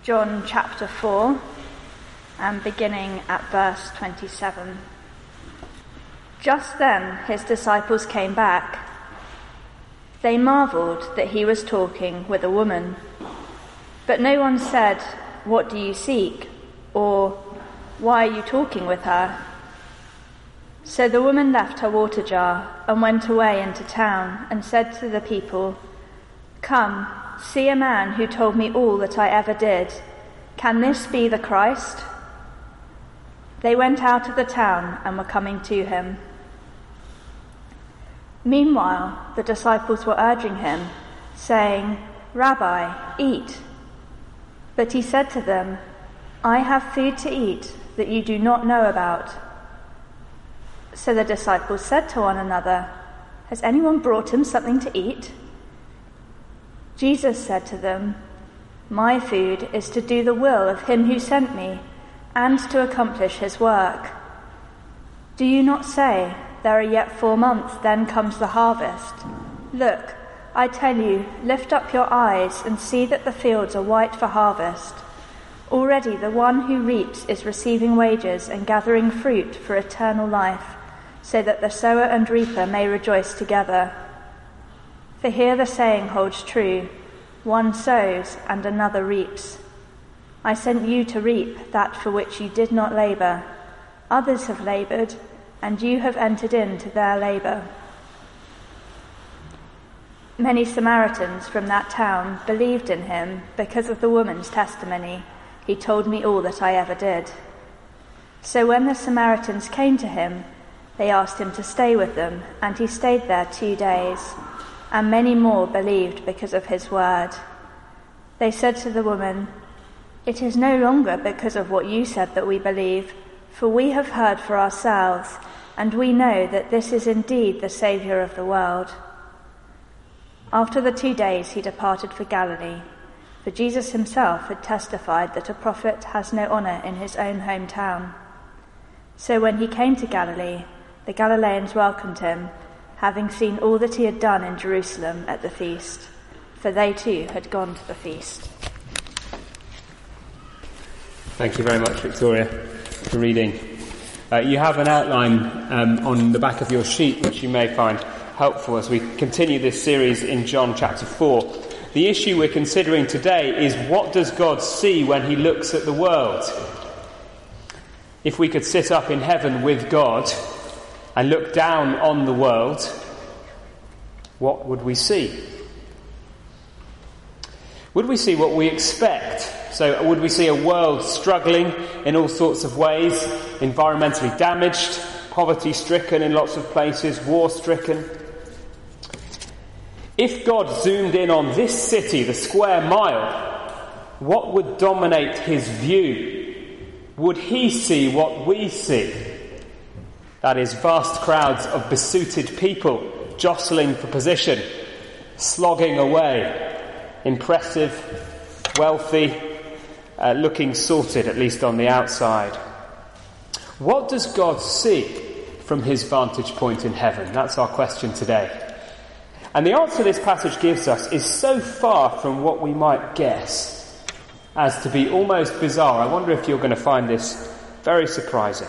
John chapter 4, and beginning at verse 27. Just then his disciples came back. They marveled that he was talking with a woman. But no one said, "What do you seek?" or "Why are you talking with her?" So the woman left her water jar and went away into town and said to the people, "Come, see a man who told me all that I ever did. Can this be the Christ?" They went out of the town and were coming to him. Meanwhile, the disciples were urging him, saying, "Rabbi, eat." But he said to them, "I have food to eat that you do not know about." So the disciples said to one another, "Has anyone brought him something to eat?" Jesus said to them, "My food is to do the will of him who sent me and to accomplish his work. Do you not say, 'There are yet 4 months, then comes the harvest'? Look, I tell you, lift up your eyes and see that the fields are white for harvest. Already the one who reaps is receiving wages and gathering fruit for eternal life, so that the sower and reaper may rejoice together. For here the saying holds true, one sows and another reaps. I sent you to reap that for which you did not labour. Others have laboured, and you have entered into their labour." Many Samaritans from that town believed in him because of the woman's testimony. "He told me all that I ever did." So when the Samaritans came to him, they asked him to stay with them, and he stayed there 2 days. And many more believed because of his word. They said to the woman, "It is no longer because of what you said that we believe, for we have heard for ourselves, and we know that this is indeed the Saviour of the world." After the 2 days he departed for Galilee, for Jesus himself had testified that a prophet has no honour in his own hometown. So when he came to Galilee, the Galileans welcomed him, having seen all that he had done in Jerusalem at the feast, for they too had gone to the feast. Thank you very much, Victoria, for reading. You have an outline on the back of your sheet, which you may find helpful as we continue this series in John chapter 4. The issue we're considering today is, what does God see when he looks at the world? If we could sit up in heaven with God and look down on the world, what would we see? Would we see what we expect? So would we see a world struggling in all sorts of ways, environmentally damaged, poverty-stricken in lots of places, war-stricken? If God zoomed in on this city, the square mile, what would dominate his view? Would he see what we see? That is, vast crowds of besuited people jostling for position, slogging away, impressive, wealthy, looking sorted, at least on the outside. What does God see from his vantage point in heaven? That's our question today. And the answer this passage gives us is so far from what we might guess as to be almost bizarre. I wonder if you're going to find this very surprising.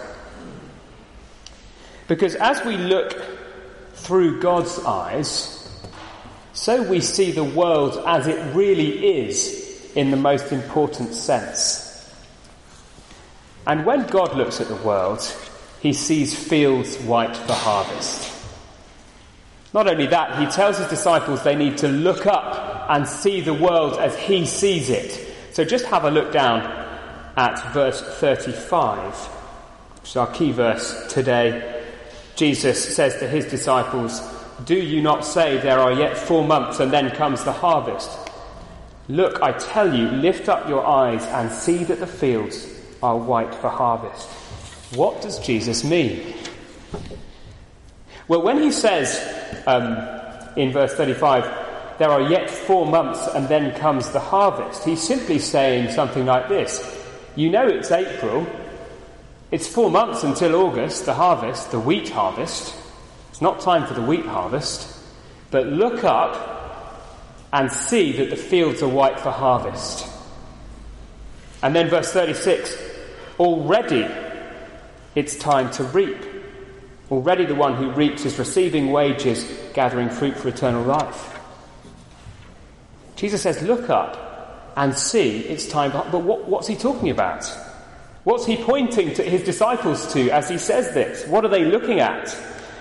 Because as we look through God's eyes, so we see the world as it really is in the most important sense. And when God looks at the world, he sees fields white for harvest. Not only that, he tells his disciples they need to look up and see the world as he sees it. So just have a look down at verse 35, which is our key verse today. Jesus says to his disciples, "Do you not say, 'There are yet 4 months and then comes the harvest'? Look, I tell you, lift up your eyes and see that the fields are white for harvest." What does Jesus mean? Well, when he says in verse 35, "There are yet 4 months and then comes the harvest," he's simply saying something like this. You know it's April. It's 4 months until August, the harvest, the wheat harvest. It's not time for the wheat harvest. But look up and see that the fields are white for harvest. And then verse 36, already it's time to reap. Already the one who reaps is receiving wages, gathering fruit for eternal life. Jesus says, look up and see it's time. But what's he talking about? What's he pointing to his disciples to as he says this? What are they looking at?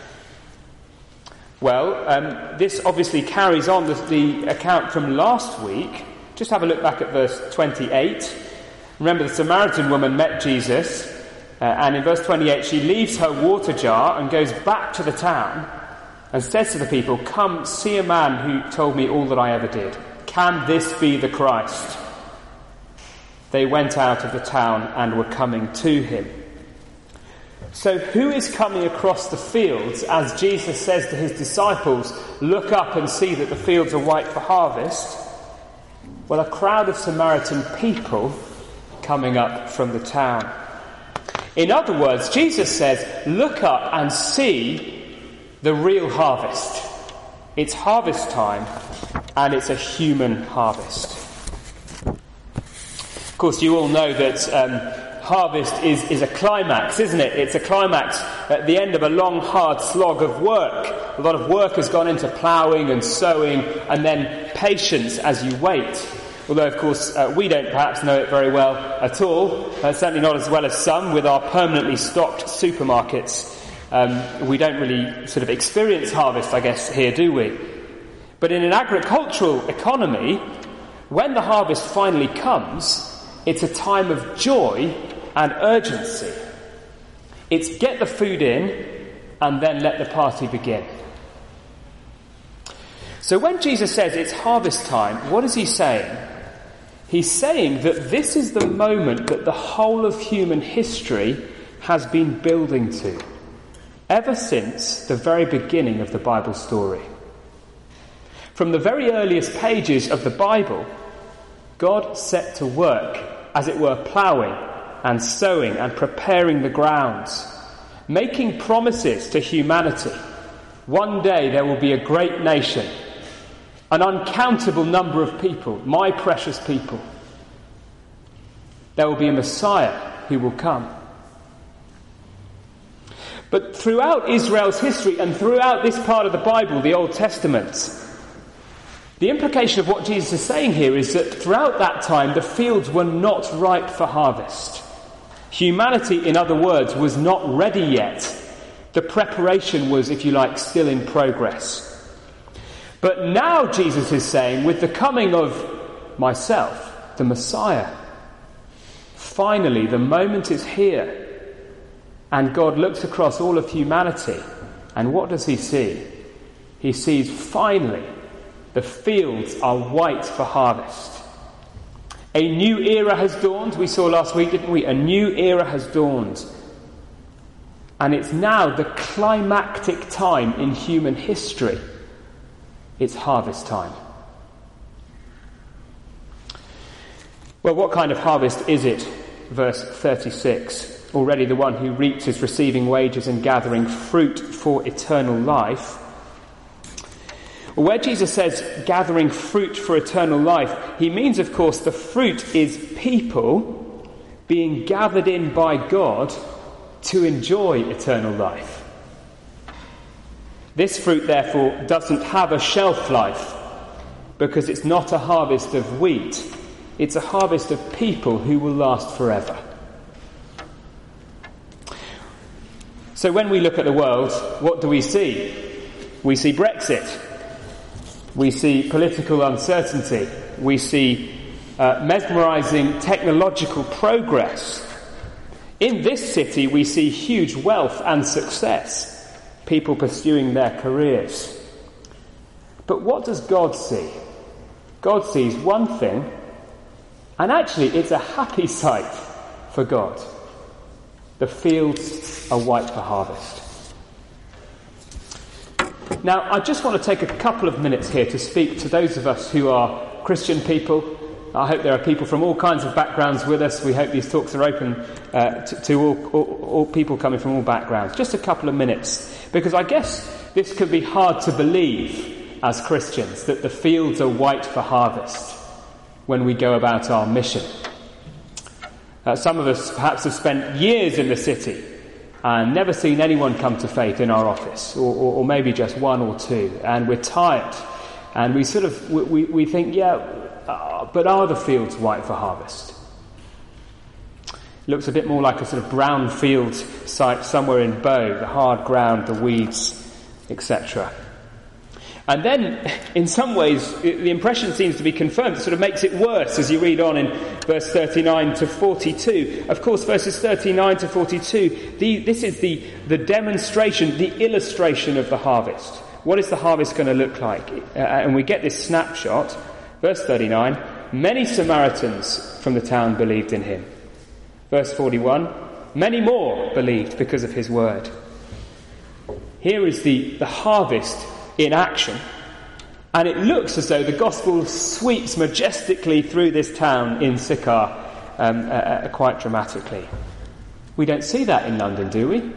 Well, this obviously carries on the account from last week. Just have a look back at verse 28. Remember, the Samaritan woman met Jesus, and in verse 28 she leaves her water jar and goes back to the town and says to the people, come see a man who told me all that I ever did. Can this be the Christ? They went out of the town and were coming to him. So who is coming across the fields as Jesus says to his disciples, look up and see that the fields are white for harvest? Well, a crowd of Samaritan people coming up from the town. In other words, Jesus says, look up and see the real harvest. It's harvest time, and it's a human harvest. Of course, you all know that harvest is a climax, isn't it? It's a climax at the end of a long, hard slog of work. A lot of work has gone into ploughing and sowing, and then patience as you wait. Although, of course, we don't perhaps know it very well at all. Certainly not as well as some with our permanently stocked supermarkets. We don't really sort of experience harvest, I guess, here, do we? But in an agricultural economy, when the harvest finally comes, it's a time of joy and urgency. It's get the food in and then let the party begin. So when Jesus says it's harvest time, what is he saying? He's saying that this is the moment that the whole of human history has been building to, ever since the very beginning of the Bible story. From the very earliest pages of the Bible, God set to work, as it were, ploughing and sowing and preparing the grounds, making promises to humanity. One day there will be a great nation, an uncountable number of people, my precious people. There will be a Messiah who will come. But throughout Israel's history and throughout this part of the Bible, the Old Testament, the implication of what Jesus is saying here is that throughout that time, the fields were not ripe for harvest. Humanity, in other words, was not ready yet. The preparation was, if you like, still in progress. But now Jesus is saying, with the coming of myself, the Messiah, finally the moment is here. And God looks across all of humanity, and what does he see? He sees finally the fields are white for harvest. A new era has dawned. We saw last week, didn't we? A new era has dawned. And it's now the climactic time in human history. It's harvest time. Well, what kind of harvest is it? Verse 36. Already the one who reaps is receiving wages and gathering fruit for eternal life. Where Jesus says gathering fruit for eternal life, he means, of course, the fruit is people being gathered in by God to enjoy eternal life. This fruit, therefore, doesn't have a shelf life because it's not a harvest of wheat. It's a harvest of people who will last forever. So when we look at the world, what do we see? We see Brexit. We see political uncertainty. We see mesmerising technological progress. In this city, we see huge wealth and success. People pursuing their careers. But what does God see? God sees one thing, and actually it's a happy sight for God. The fields are white for harvest. Now, I just want to take a couple of minutes here to speak to those of us who are Christian people. I hope there are people from all kinds of backgrounds with us. We hope these talks are open to all people coming from all backgrounds. Just a couple of minutes, because I guess this can be hard to believe as Christians, that the fields are white for harvest when we go about our mission. Some of us perhaps have spent years in the city and never seen anyone come to faith in our office, or maybe just one or two, and we're tired, and we think, but are the fields white for harvest? It looks a bit more like a sort of brown field site somewhere in Bow, the hard ground, the weeds, etc. And then, in some ways, the impression seems to be confirmed. It sort of makes it worse as you read on in verse 39 to 42. Of course, verses 39 to 42, this is the demonstration, the illustration of the harvest. What is the harvest going to look like? And we get this snapshot. Verse 39, many Samaritans from the town believed in him. Verse 41, many more believed because of his word. Here is the harvest in action, and it looks as though the gospel sweeps majestically through this town in Sychar quite dramatically. We don't see that in London, do we?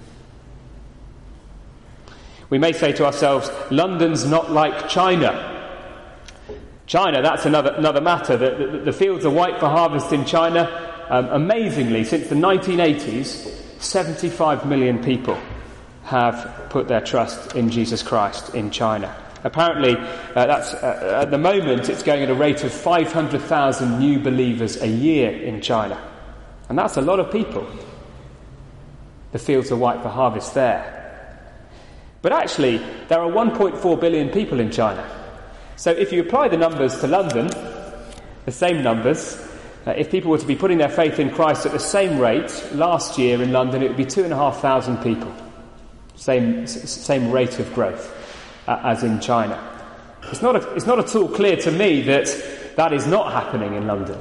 We may say to ourselves, London's not like China. China, that's another matter. The fields are white for harvest in China. Amazingly, since the 1980s, 75 million people have put their trust in Jesus Christ in China. Apparently, that's at the moment it's going at a rate of 500,000 new believers a year in China. And that's a lot of people. The fields are white for harvest there. But actually, there are 1.4 billion people in China. So if you apply the numbers to London, the same numbers, if people were to be putting their faith in Christ at the same rate, last year in London it would be 2,500 people. Same rate of growth as in China. It's not at all clear to me that is not happening in London.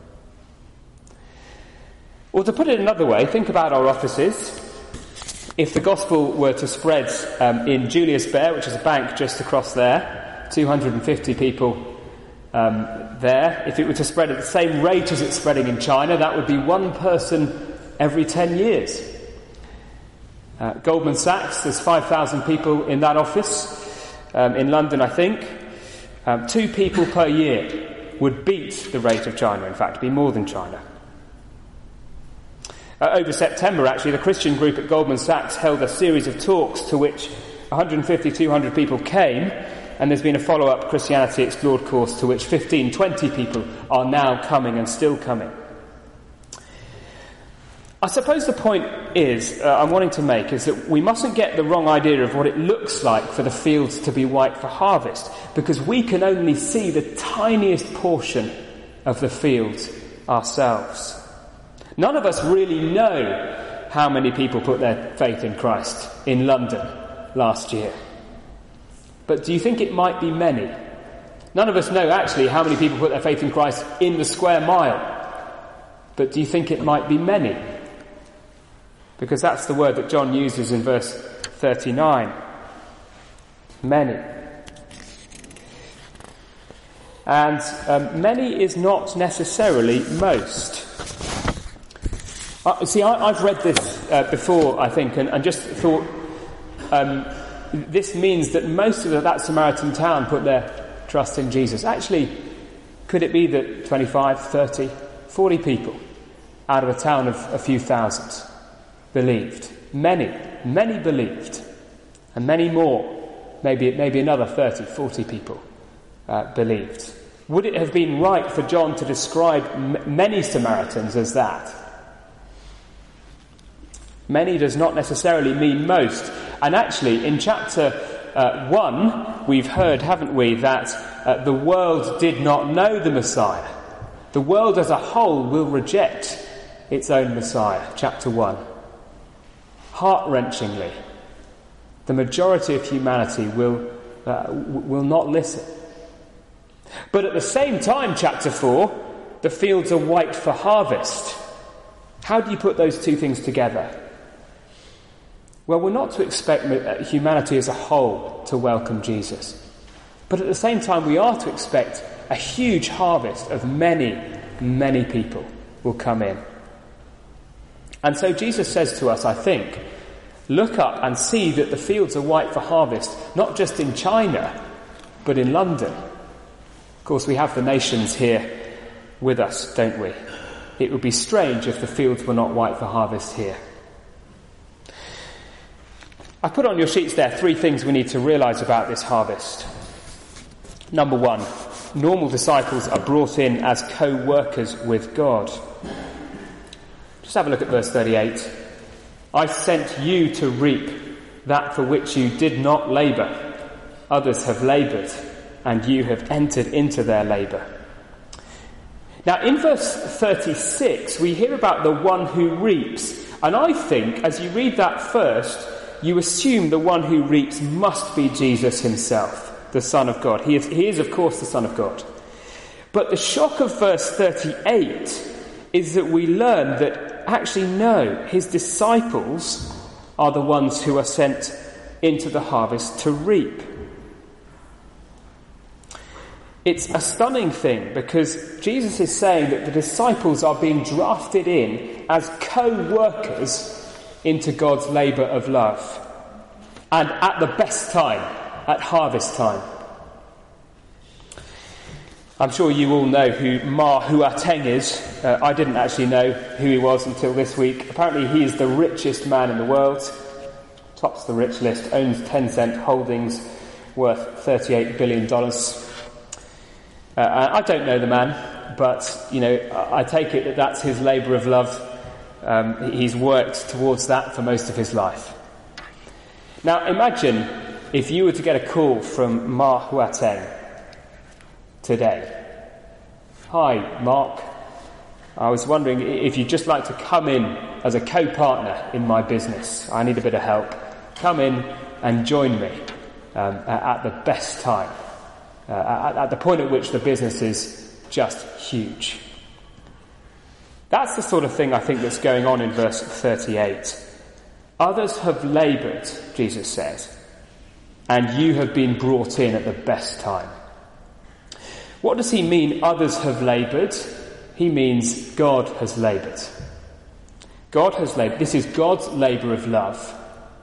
Or to put it another way, think about our offices. If the gospel were to spread in Julius Baer, which is a bank just across there, 250 people there. If it were to spread at the same rate as it's spreading in China, that would be one person every 10 years. Goldman Sachs, there's 5,000 people in that office. In London, I think 2 people per year would beat the rate of China, in fact, be more than China. Over September, actually, the Christian group at Goldman Sachs held a series of talks to which 150, 200 people came, and there's been a follow-up Christianity Explored course to which 15, 20 people are now coming and still coming. I suppose the point I'm wanting to make is that we mustn't get the wrong idea of what it looks like for the fields to be white for harvest, because we can only see the tiniest portion of the fields ourselves. None of us really know how many people put their faith in Christ in London last year. But do you think it might be many? None of us know actually how many people put their faith in Christ in the square mile. But do you think it might be many? Because that's the word that John uses in verse 39. Many. And many is not necessarily most. I've read this before, I think, and just thought this means that most of that Samaritan town put their trust in Jesus. Actually, could it be that 25, 30, 40 people out of a town of a few thousand believed? Many believed. And many more, maybe another 30, 40 people believed. Would it have been right for John to describe many Samaritans as that? Many does not necessarily mean most. And actually, in chapter 1, we've heard, haven't we, that the world did not know the Messiah. The world as a whole will reject its own Messiah. Chapter 1. Heart-wrenchingly, the majority of humanity will not listen. But at the same time, chapter 4, the fields are white for harvest. How do you put those two things together? Well, we're not to expect humanity as a whole to welcome Jesus. But at the same time, we are to expect a huge harvest of many, many people will come in. And so Jesus says to us, I think, look up and see that the fields are white for harvest, not just in China, but in London. Of course, we have the nations here with us, don't we? It would be strange if the fields were not white for harvest here. I put on your sheets there 3 things we need to realise about this harvest. Number 1, normal disciples are brought in as co-workers with God. Just have a look at verse 38. I sent you to reap that for which you did not labour. Others have laboured, and you have entered into their labour. Now, in verse 36, we hear about the one who reaps. And I think, as you read that first, you assume the one who reaps must be Jesus himself, the Son of God. He is, of course, the Son of God. But the shock of verse 38 is that we learn that, actually, no, his disciples are the ones who are sent into the harvest to reap. It's a stunning thing because Jesus is saying that the disciples are being drafted in as co-workers into God's labour of love. And at the best time, at harvest time. I'm sure you all know who Ma Huateng is. I didn't actually know who he was until this week. Apparently he is the richest man in the world. Tops the rich list, owns Tencent Holdings worth $38 billion. I don't know the man, but, I take it that that's his labour of love. He's worked towards that for most of his life. Now, imagine if you were to get a call from Ma Huateng today. Hi, Mark. I was wondering if you'd just like to come in as a co-partner in my business. I need a bit of help. Come in and join me at the best time. At the point at which the business is just huge. That's the sort of thing I think that's going on in verse 38. Others have laboured, Jesus says, and you have been brought in at the best time. What does he mean, others have laboured? He means God has laboured. God has laboured. This is God's labour of love.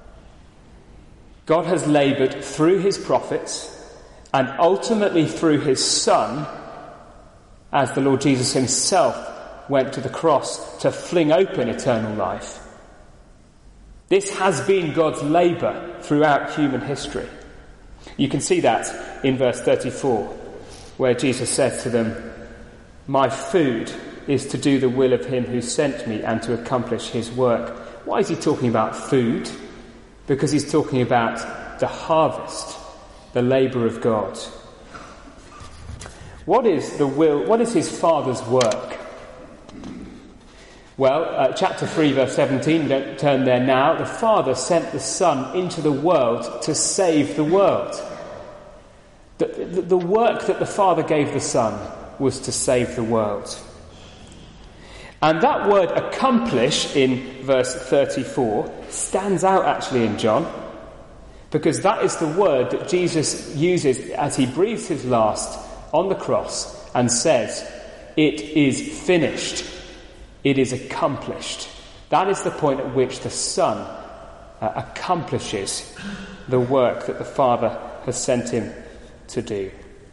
God has laboured through his prophets and ultimately through his Son, as the Lord Jesus himself went to the cross to fling open eternal life. This has been God's labour throughout human history. You can see that in verse 34, where Jesus says to them, my food is to do the will of him who sent me and to accomplish his work. Why is he talking about food? Because he's talking about the harvest, the labour of God. What is the will? What is his Father's work? Well, chapter 3, verse 17, don't turn there now. The Father sent the Son into the world to save the world. The work that the Father gave the Son was to save the world. And that word accomplish in verse 34 stands out actually in John, because that is the word that Jesus uses as he breathes his last on the cross and says, it is finished. It is accomplished. That is the point at which the Son accomplishes the work that the Father has sent him to do.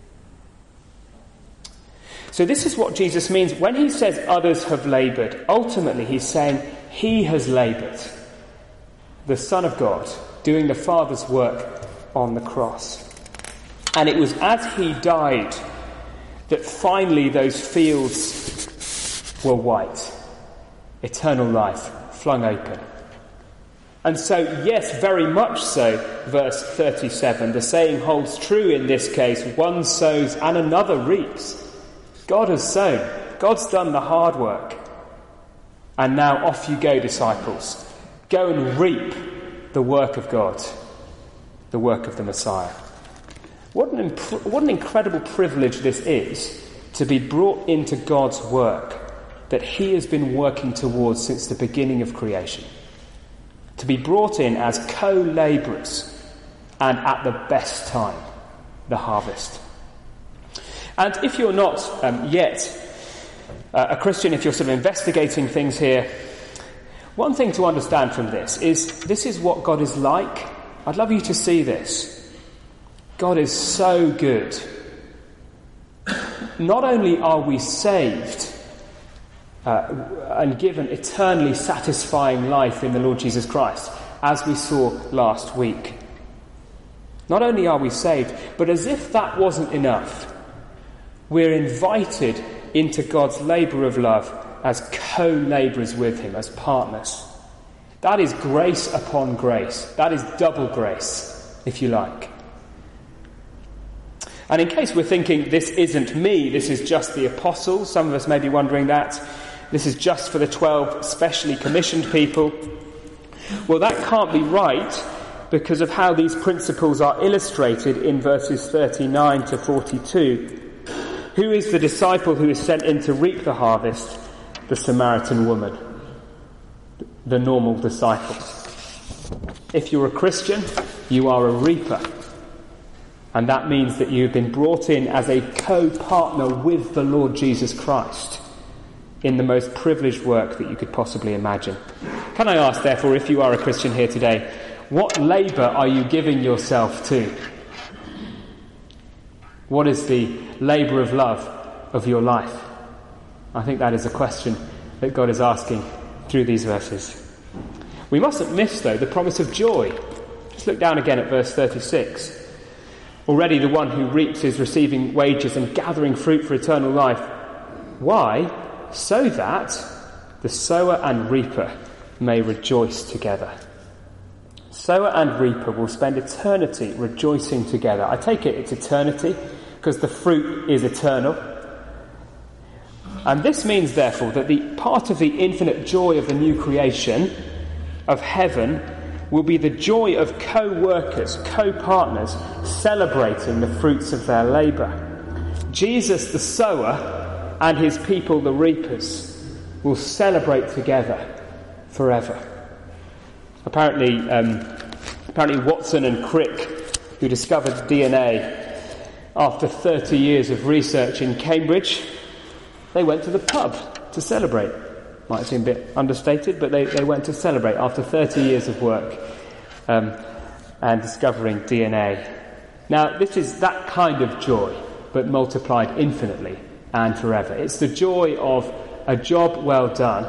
So this is what Jesus means when he says others have laboured. Ultimately he's saying he has laboured. The Son of God doing the Father's work on the cross. And it was as he died that finally those fields were white. Eternal life flung open. And so, yes, very much so, verse 37, the saying holds true in this case, one sows and another reaps. God has sown. God's done the hard work. And now off you go, disciples. Go and reap the work of God, the work of the Messiah. What an incredible privilege this is, to be brought into God's work that he has been working towards since the beginning of creation. To be brought in as co-labourers and at the best time, the harvest. And if you're not yet a Christian, if you're sort of investigating things here, one thing to understand from this is what God is like. I'd love you to see this. God is so good. Not only are we saved, and given eternally satisfying life in the Lord Jesus Christ, as we saw last week. Not only are we saved, but as if that wasn't enough, we're invited into God's labour of love as co-labourers with him, as partners. That is grace upon grace. That is double grace, if you like. And in case we're thinking, this isn't me, this is just the apostles, some of us may be wondering that, this is just for the 12 specially commissioned people. Well, that can't be right because of how these principles are illustrated in verses 39 to 42. Who is the disciple who is sent in to reap the harvest? The Samaritan woman, the normal disciple. If you're a Christian, you are a reaper. And that means that you've been brought in as a co-partner with the Lord Jesus Christ in the most privileged work that you could possibly imagine. Can I ask, therefore, if you are a Christian here today, what labour are you giving yourself to? What is the labour of love of your life? I think that is a question that God is asking through these verses. We mustn't miss, though, the promise of joy. Just look down again at verse 36. Already the one who reaps is receiving wages and gathering fruit for eternal life. Why? So that the sower and reaper may rejoice together. Sower and reaper will spend eternity rejoicing together. I take it it's eternity because the fruit is eternal. And this means, therefore, that the part of the infinite joy of the new creation, of heaven, will be the joy of co-workers, co-partners, celebrating the fruits of their labour. Jesus, the sower, and his people, the reapers, will celebrate together forever. Apparently Watson and Crick, who discovered DNA after 30 years of research in Cambridge, they went to the pub to celebrate. Might seem a bit understated, but they went to celebrate after 30 years of work and discovering DNA. Now, this is that kind of joy, but multiplied infinitely and forever. It's the joy of a job well done,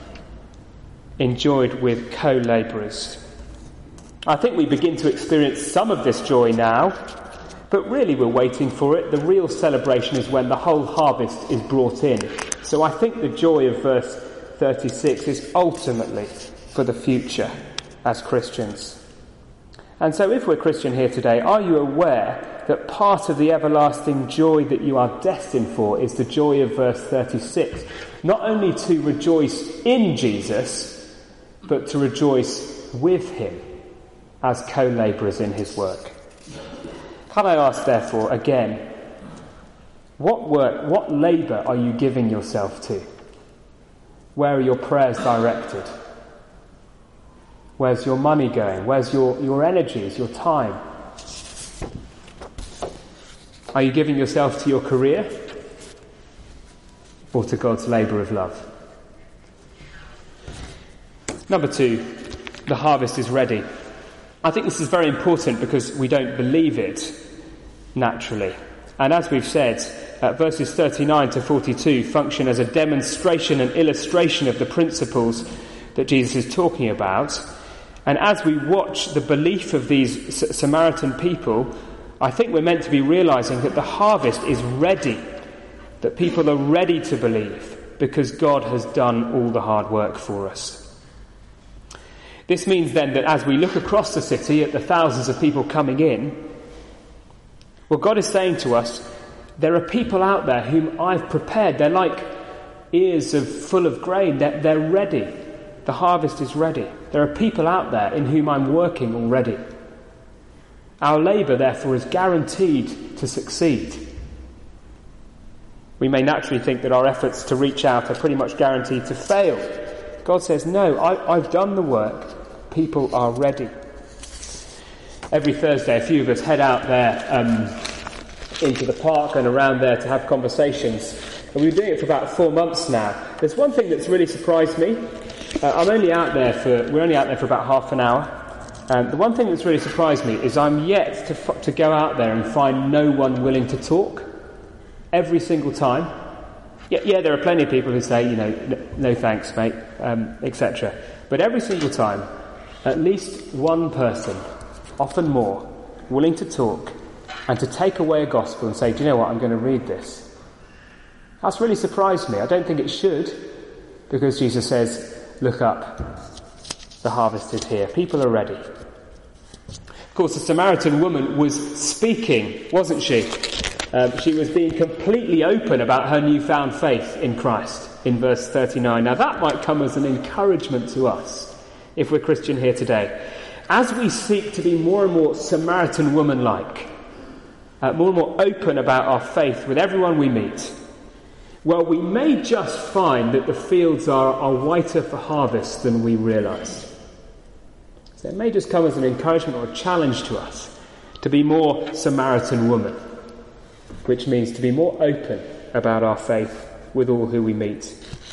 enjoyed with co-labourers. I think we begin to experience some of this joy now, but really we're waiting for it. The real celebration is when the whole harvest is brought in. So I think the joy of verse 36 is ultimately for the future as Christians. And so if we're Christian here today, are you aware that part of the everlasting joy that you are destined for is the joy of verse 36? Not only to rejoice in Jesus, but to rejoice with him as co-labourers in his work. Can I ask, therefore, again, what work, what labour are you giving yourself to? Where are your prayers directed? Where's your money going? Where's your energies, your time? Are you giving yourself to your career or to God's labour of love? Number 2, the harvest is ready. I think this is very important because we don't believe it naturally. And as we've said, verses 39 to 42 function as a demonstration and illustration of the principles that Jesus is talking about. And as we watch the belief of these Samaritan people, I think we're meant to be realising that the harvest is ready, that people are ready to believe because God has done all the hard work for us. This means then that as we look across the city at the thousands of people coming in, well, God is saying to us, there are people out there whom I've prepared. They're like ears full of grain. They're ready. The harvest is ready. There are people out there in whom I'm working already. Our labour, therefore, is guaranteed to succeed. We may naturally think that our efforts to reach out are pretty much guaranteed to fail. God says, no, I've done the work. People are ready. Every Thursday, a few of us head out there into the park and around there to have conversations. And we've been doing it for about 4 months now. There's one thing that's really surprised me. We're only out there for about half an hour. The one thing that's really surprised me is I'm yet to go out there and find no one willing to talk. Every single time, Yeah, there are plenty of people who say, no thanks, mate, etc. But every single time, at least one person, often more, willing to talk and to take away a gospel and say, do you know what, I'm going to read this. That's really surprised me. I don't think it should, because Jesus says, look up, the harvest is here. People are ready. Of course, the Samaritan woman was speaking, wasn't she? She was being completely open about her newfound faith in Christ in verse 39. Now that might come as an encouragement to us if we're Christian here today. As we seek to be more and more Samaritan woman-like, more and more open about our faith with everyone we meet, well, we may just find that the fields are whiter for harvest than we realise. So it may just come as an encouragement or a challenge to us to be more Samaritan woman, which means to be more open about our faith with all who we meet.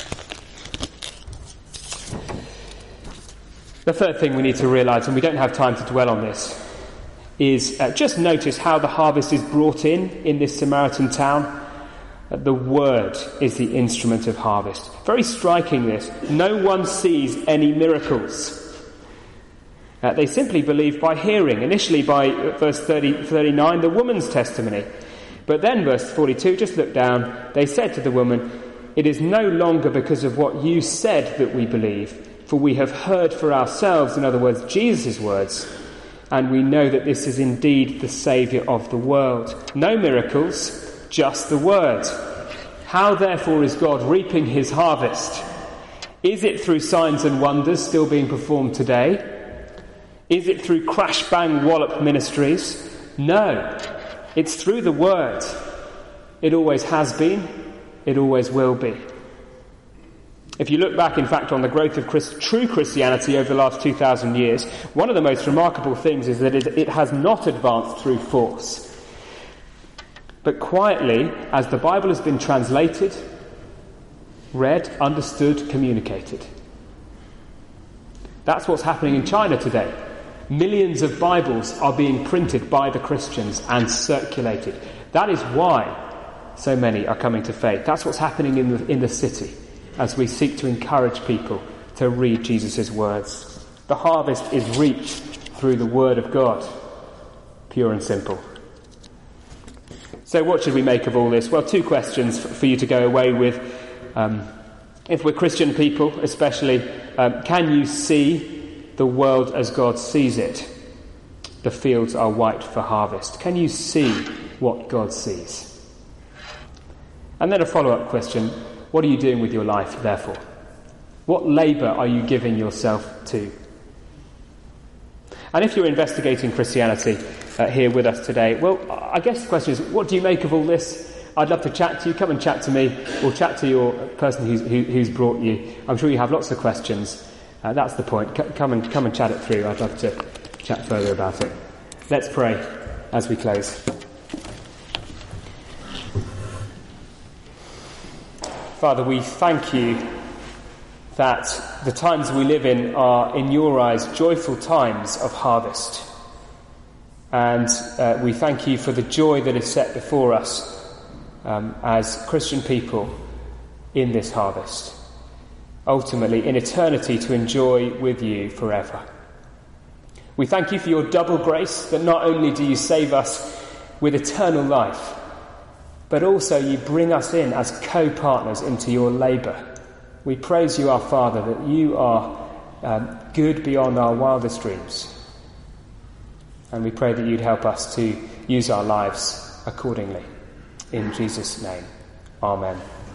The third thing we need to realise, and we don't have time to dwell on this, is just notice how the harvest is brought in this Samaritan town. The word is the instrument of harvest. Very striking this. No one sees any miracles. They simply believe by hearing. Initially by verse 39, the woman's testimony. But then verse 42, just look down, they said to the woman, it is no longer because of what you said that we believe, for we have heard for ourselves, in other words, Jesus' words, and we know that this is indeed the Saviour of the world. No miracles, just the word. How therefore is God reaping his harvest? Is it through signs and wonders still being performed today? Is it through crash bang wallop ministries? No. It's through the word. It always has been. It always will be. If you look back, in fact, on the growth of true Christianity over the last 2,000 years, one of the most remarkable things is that it has not advanced through force. But quietly, as the Bible has been translated, read, understood, communicated. That's what's happening in China today. Millions of Bibles are being printed by the Christians and circulated. That is why so many are coming to faith. That's what's happening in the city as we seek to encourage people to read Jesus' words. The harvest is reaped through the word of God. Pure and simple. So what should we make of all this? Well, two questions for you to go away with. If we're Christian people, especially, can you see the world as God sees it? The fields are white for harvest. Can you see what God sees? And then a follow-up question. What are you doing with your life, therefore? What labour are you giving yourself to? And if you're investigating Christianity here with us today, well, I guess the question is, what do you make of all this? I'd love to chat to you. Come and chat to me, or chat to your person who's brought you. I'm sure you have lots of questions. That's the point. Come and chat it through. I'd love to chat further about it. Let's pray as we close. Father, we thank you that the times we live in are, in your eyes, joyful times of harvest. And we thank you for the joy that is set before us as Christian people in this harvest. Ultimately, in eternity, to enjoy with you forever. We thank you for your double grace, that not only do you save us with eternal life, but also you bring us in as co-partners into your labour. We praise you, our Father, that you are good beyond our wildest dreams. And we pray that you'd help us to use our lives accordingly. In Jesus' name, amen.